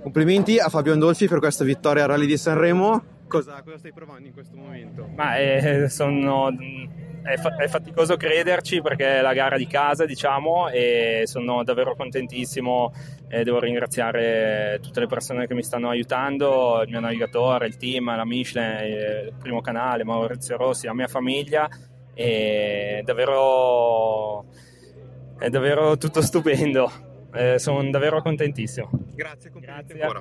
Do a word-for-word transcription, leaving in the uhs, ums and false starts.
Complimenti a Fabio Andolfi per questa vittoria al Rally di Sanremo. Cosa, cosa stai provando in questo momento? Ma eh, sono, è, fa- è faticoso crederci perché è la gara di casa, diciamo, e sono davvero contentissimo. Eh, devo ringraziare tutte le persone che mi stanno aiutando, il mio navigatore, il team, la Michelin, il primo canale, Maurizio Rossi, la mia famiglia. E davvero, è davvero tutto stupendo. Eh, sono davvero contentissimo. Grazie, complimenti Grazie. ancora.